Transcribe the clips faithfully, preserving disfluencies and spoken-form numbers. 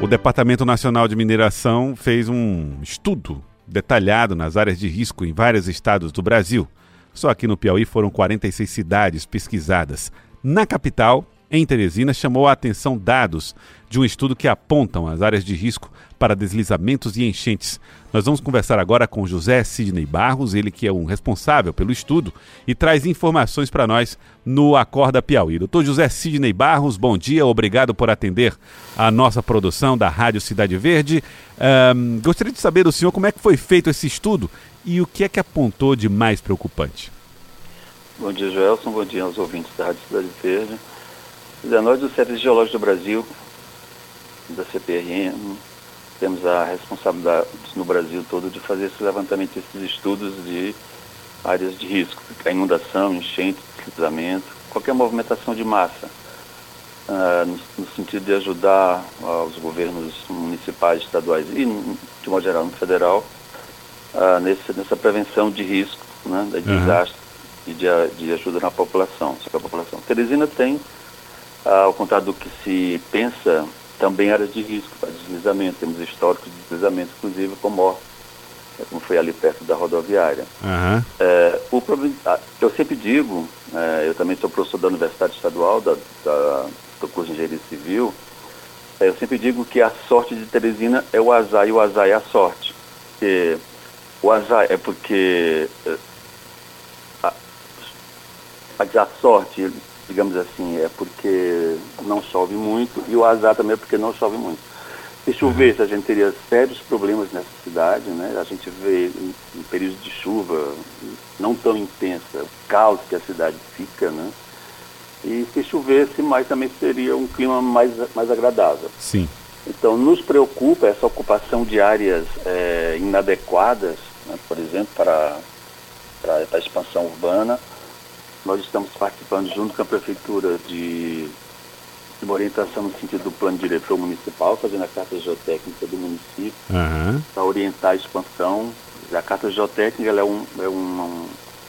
O Departamento Nacional de Mineração fez um estudo detalhado nas áreas de risco em vários estados do Brasil. Só aqui no Piauí foram quarenta e seis cidades pesquisadas. Na capital, em Teresina, chamou a atenção dados de um estudo que apontam as áreas de risco para deslizamentos e enchentes. Nós vamos conversar agora com José Sidney Barros, ele que é um responsável pelo estudo e traz informações para nós no Acorda Piauí. Doutor José Sidney Barros, bom dia, obrigado por atender a nossa produção da Rádio Cidade Verde. Um, gostaria de saber do senhor como é que foi feito esse estudo e o que é que apontou de mais preocupante. Bom dia, Joelson, bom dia aos ouvintes da Rádio Cidade Verde. Nós do Serviço Geológico do Brasil, da C P R M, temos a responsabilidade no Brasil todo de fazer esse levantamento, esses estudos de áreas de risco, a inundação, enchente, deslizamento, qualquer movimentação de massa, uh, no, no sentido de ajudar uh, os governos municipais, estaduais e, de modo geral, no federal, uh, nesse, nessa prevenção de risco, né, de uhum. desastre e de, de ajuda na população. A população. Teresina tem, uh, ao contrário do que se pensa, também áreas de risco para deslizamento. Temos históricos de deslizamento, inclusive com morte, como foi ali perto da rodoviária. Uhum. É, o problema, eu sempre digo, é, eu também sou professor da Universidade Estadual, da, da, do curso de Engenharia Civil, é, eu sempre digo que a sorte de Teresina é o azar e o azar é a sorte. Porque o azar é porque a, a sorte, digamos assim, é porque não chove muito, e o azar também é porque não chove muito. Se chovesse, a gente teria sérios problemas nessa cidade, né? A gente vê em, em períodos de chuva não tão intensa, o caos que a cidade fica, né? E se chovesse, mais também seria um clima mais, mais agradável. Sim. Então, nos preocupa essa ocupação de áreas é, inadequadas, né? Por exemplo, para, para a expansão urbana. Nós estamos participando junto com a Prefeitura de, de uma orientação no sentido do plano diretor municipal, fazendo a Carta Geotécnica do município, uhum. para orientar a expansão. A Carta Geotécnica ela é, um, é, um, um,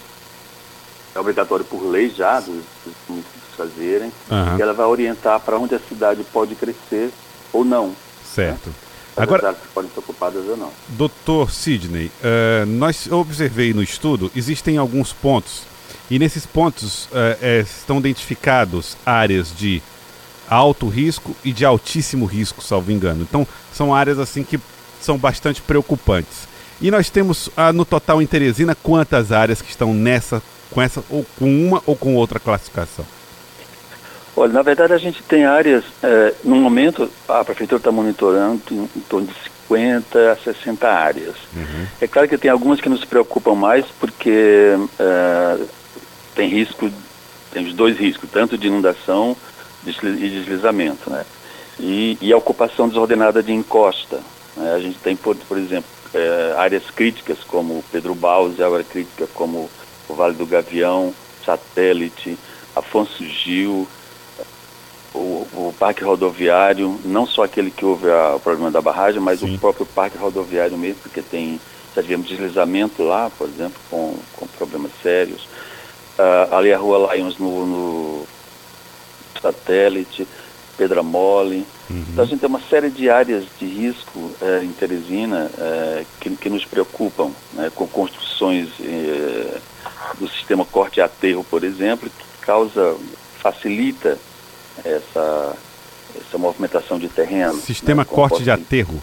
é obrigatório por lei já, dos, dos municípios fazerem, uhum. e ela vai orientar para onde a cidade pode crescer ou não. Certo. Né? Agora, áreas que podem ser ocupadas ou não. doutor Sidney, uh, nós eu observei no estudo, existem alguns pontos. E nesses pontos uh, é, estão identificados áreas de alto risco e de altíssimo risco, salvo engano. Então, são áreas assim que são bastante preocupantes. E nós temos uh, no total em Teresina quantas áreas que estão nessa, com essa, ou com uma ou com outra classificação? Olha, na verdade a gente tem áreas, é, no momento a Prefeitura está monitorando em, em torno de cinquenta a sessenta áreas. Uhum. É claro que tem algumas que nos preocupam mais porque é, tem risco, tem os dois riscos, tanto de inundação e deslizamento, né? E, e a ocupação desordenada de encosta. Né? A gente tem, por, por exemplo, é, áreas críticas como Pedro Baus, e área crítica como o Vale do Gavião, Satélite, Afonso Gil, o, o Parque Rodoviário, não só aquele que houve a, o problema da barragem, mas Sim. o próprio Parque Rodoviário mesmo, porque tem, já tivemos deslizamento lá, por exemplo, com, com problemas sérios. Uh, ali a Rua Lions no, no Satélite, Pedra Mole. Uhum. Então a gente tem uma série de áreas de risco eh, em Teresina eh, que, que nos preocupam, né, com construções eh, do sistema corte e aterro, por exemplo, que causa, facilita essa, essa movimentação de terreno. Sistema né, corte de aterro?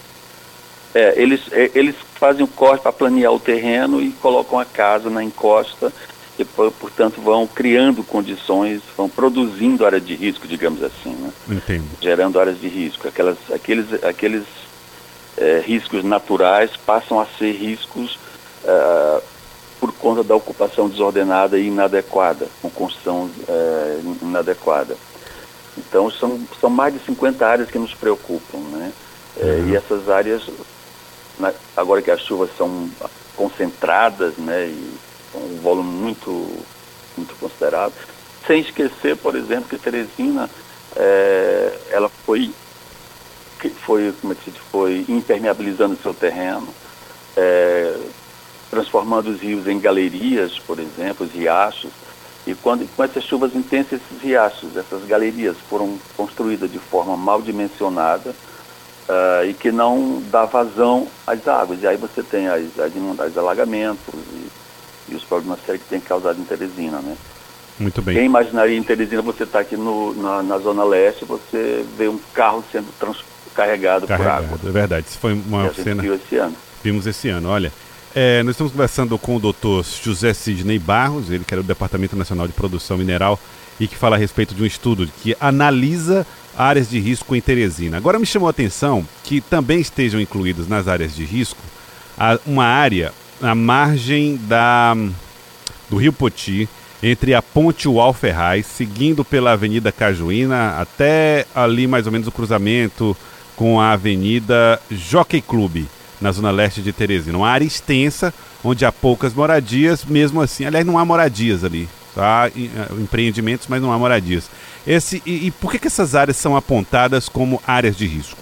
É, eles, é, eles fazem o corte para planear o terreno e colocam a casa na encosta e, portanto, vão criando condições, vão produzindo áreas de risco, digamos assim, né? Entendo. Gerando áreas de risco. Aquelas, aqueles aqueles é, riscos naturais passam a ser riscos é, por conta da ocupação desordenada e inadequada, com construção é, inadequada. Então, são, são mais de cinquenta áreas que nos preocupam, né? É, uhum. E essas áreas, agora que as chuvas são concentradas, né, e um volume muito, muito considerável, sem esquecer, por exemplo, que Teresina é, ela foi, foi, como é que se diz, foi impermeabilizando o seu terreno, é, transformando os rios em galerias, por exemplo, os riachos, e quando, com essas chuvas intensas, esses riachos, essas galerias foram construídas de forma mal dimensionada, uh, e que não dá vazão às águas. E aí você tem as, as inundações, alagamentos e, e os problemas sérios que tem causado em Teresina, né? Muito bem. Quem imaginaria em Teresina, você está aqui no, na, na Zona Leste, você vê um carro sendo trans, carregado, carregado por água. É verdade, isso foi uma que a cena gente viu esse ano. Vimos esse ano, olha. É, nós estamos conversando com o doutor José Sidney Barros, ele que era do Departamento Nacional de Produção Mineral e que fala a respeito de um estudo que analisa áreas de risco em Teresina. Agora me chamou a atenção que também estejam incluídas nas áreas de risco a, uma área à margem da, do Rio Poti, entre a Ponte Uau Ferraz, seguindo pela Avenida Cajuína, até ali mais ou menos o cruzamento com a Avenida Jockey Club, na zona leste de Teresina. Uma área extensa, onde há poucas moradias, mesmo assim. Aliás, não há moradias ali. Há empreendimentos, mas não há moradias. Esse, e, e por que, que essas áreas são apontadas como áreas de risco?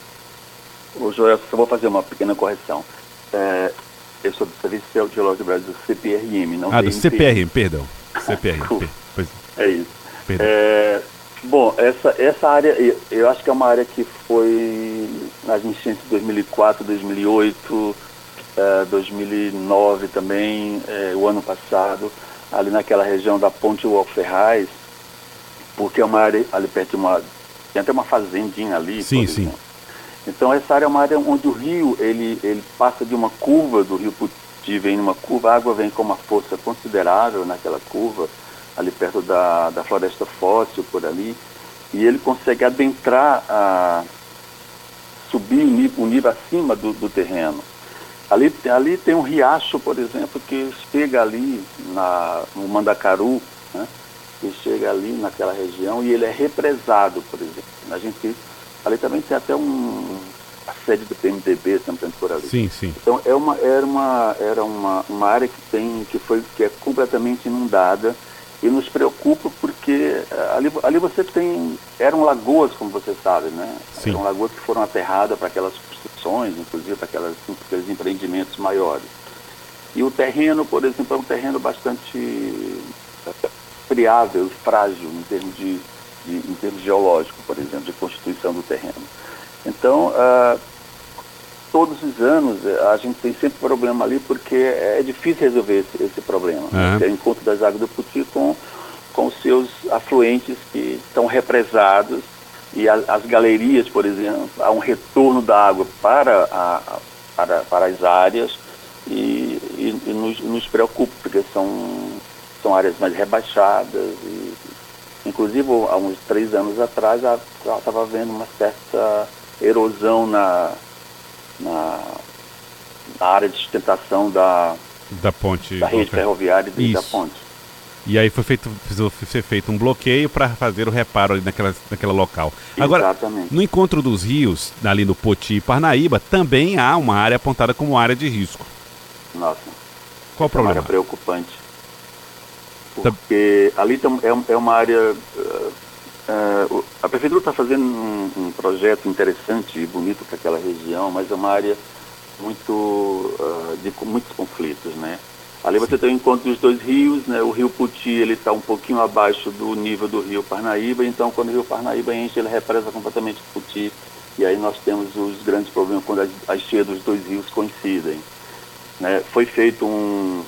Ô, Joel, só vou fazer uma pequena correção. É, eu sou do Serviço Geológico do Brasil, C P R M, não Ah, do T N P. C P R M, perdão. C P R M. Pois, é isso. Perdão. É, bom, essa, essa área, eu, eu acho que é uma área que foi nas enchentes de dois mil e quatro, dois mil e oito, é, dois mil e nove também, é, o ano passado, ali naquela região da Ponte Uau Ferraz, porque é uma área ali perto de uma... tem até uma fazendinha ali. Sim, sim. Então essa área é uma área onde o rio, ele, ele passa de uma curva do rio Poti, vem numa curva, a água vem com uma força considerável naquela curva, ali perto da, da floresta fóssil, por ali, e ele consegue adentrar, a, subir o nível, o nível acima do, do terreno. Ali, ali tem um riacho, por exemplo, que chega ali na, no Mandacaru, né, que chega ali naquela região e ele é represado, por exemplo. A gente, ali também tem até um, a sede do P M D B também por ali. Sim, sim. Então é uma, era, uma, era uma, uma área que, tem, que, foi, que é completamente inundada e nos preocupa porque ali, ali você tem, eram lagoas, como você sabe, né? Sim. Eram lagoas que foram aterradas para aquelas construções, inclusive para aquelas, aqueles empreendimentos maiores. E o terreno, por exemplo, é um terreno bastante friável, frágil em termos, de, de, em termos geológicos, por exemplo, de constituição do terreno. Então, uh, todos os anos a gente tem sempre problema ali porque é difícil resolver esse, esse problema. Uhum. Né? Que é o encontro das águas do Poti com, com os seus afluentes que estão represados e a, as galerias, por exemplo, há um retorno da água para, a, para, para as áreas e, e, e nos, nos preocupa porque são, são áreas mais rebaixadas e, inclusive há uns três anos atrás estava havendo uma certa erosão na Na, na área de sustentação da, da ponte, da rede ferroviária e da ponte. E aí foi feito, foi feito um bloqueio para fazer o reparo ali naquela, naquela local. Agora, exatamente. No encontro dos rios, ali no Poti e Parnaíba, também há uma área apontada como área de risco. Nossa. Qual o problema? É uma área preocupante. Porque tá... ali é, é uma área... Uh, Uh, a prefeitura está fazendo um, um projeto interessante e bonito para aquela região, mas é uma área muito uh, de muitos conflitos, né? Ali você tem o encontro dos dois rios, né? O rio Poti ele está um pouquinho abaixo do nível do rio Parnaíba, então quando o rio Parnaíba enche ele represa completamente o Poti e aí nós temos os grandes problemas quando as, as cheias dos dois rios coincidem, né? Foi feito um,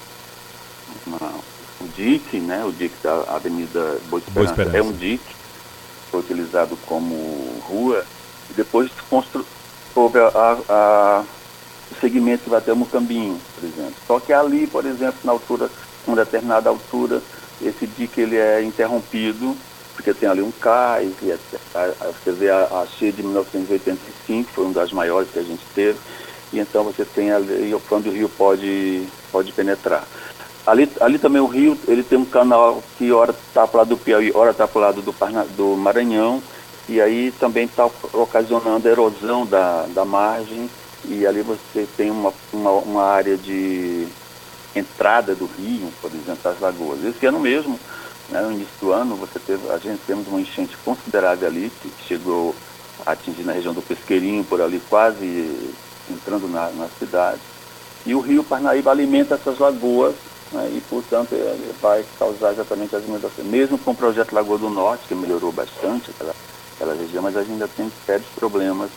uma, um dique, né? O dique da Avenida Boa Esperança, Boa Esperança. É um dique, foi utilizado como rua, e depois constru... houve a, a, a, o segmento que vai até o Mucambinho, por exemplo. Só que ali, por exemplo, na altura, uma determinada altura, esse dique ele é interrompido, porque tem ali um cais, e a, a, você vê a, a cheia de mil novecentos e oitenta e cinco, foi uma das maiores que a gente teve, e então você tem ali quando o rio pode, pode penetrar. Ali, ali também o rio, ele tem um canal que ora está para o lado do Piauí, ora está para o lado do, do Maranhão, e aí também está ocasionando a erosão da, da margem, e ali você tem uma, uma, uma área de entrada do rio, por exemplo, das lagoas. Esse ano mesmo, né, no início do ano, você teve, a gente temos uma enchente considerável ali, que chegou a atingir na região do Pesqueirinho, por ali quase entrando na, na cidade. E o rio Parnaíba alimenta essas lagoas, né, e, portanto, ele vai causar exatamente as inundações. Mesmo com o projeto Lagoa do Norte, que melhorou bastante aquela, aquela região, mas a gente ainda tem sérios problemas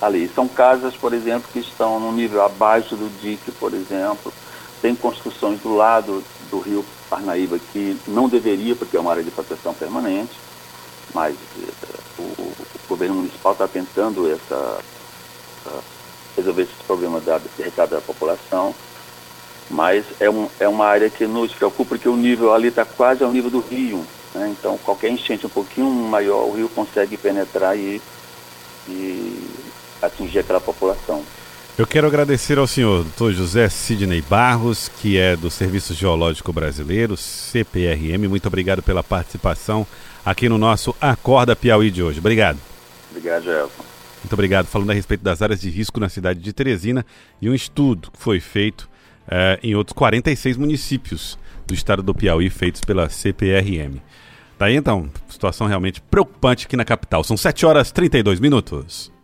ali. São casas, por exemplo, que estão no nível abaixo do dique, por exemplo. Tem construções do lado do rio Parnaíba que não deveria, porque é uma área de proteção permanente, mas uh, o, o governo municipal está tentando essa, uh, resolver esse problema da, desse recado da população, mas é, um, é uma área que nos preocupa, porque o nível ali está quase ao nível do rio, né? Então qualquer enchente um pouquinho maior, o rio consegue penetrar e, e atingir aquela população. Eu quero agradecer ao senhor doutor José Sidney Barros, que é do Serviço Geológico Brasileiro, C P R M. Muito obrigado pela participação aqui no nosso Acorda Piauí de hoje. Obrigado. Obrigado, Gelson. Muito obrigado. Falando a respeito das áreas de risco na cidade de Teresina e um estudo que foi feito eh, em outros quarenta e seis municípios do estado do Piauí, feitos pela C P R M. Daí então, situação realmente preocupante aqui na capital. São sete horas e trinta e dois minutos.